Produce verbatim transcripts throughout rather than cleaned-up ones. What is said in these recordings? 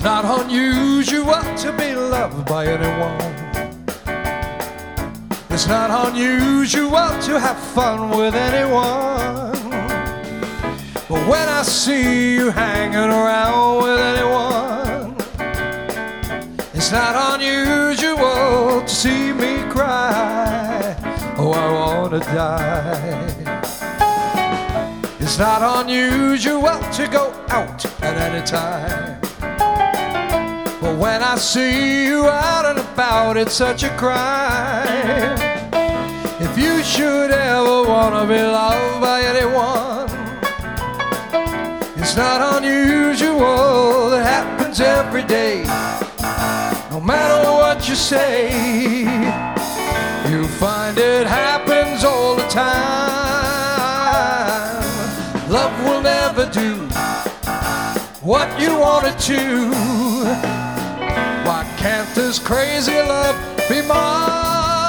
not unusual to be loved by anyone. It's not unusual to have fun with anyone. But when I see you hanging around with anyone, it's not unusual to see me cry. Oh, I wanna die. It's not unusual to go out at any time. But when I see you out and about, it's such a crime. If you should ever wanna be loved by anyone, it's not unusual, it happens every day. No matter what you say, you find it happens all the time. Love will never do what you want it to. Why can't this crazy love be mine?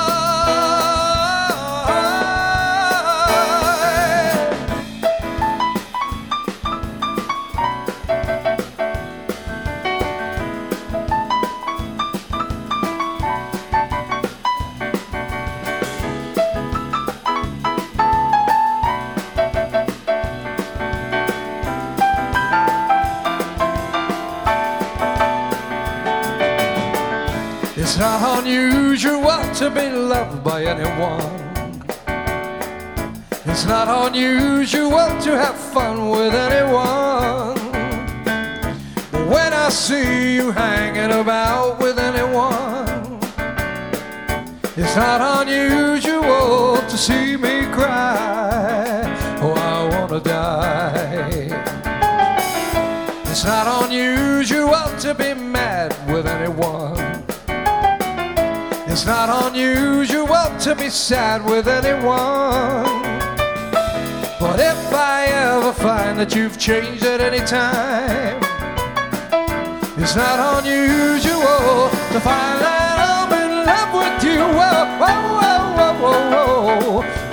It's not unusual to be loved by anyone. It's not unusual to have fun with anyone. But when I see you hanging about with anyone, it's not unusual to see me cry. Oh, I wanna die. It's not unusual to be mad with anyone. It's not unusual to be sad with anyone. But if I ever find that you've changed at any time, it's not unusual to find that I'm in love with you. Whoa, whoa, whoa, whoa, whoa, whoa.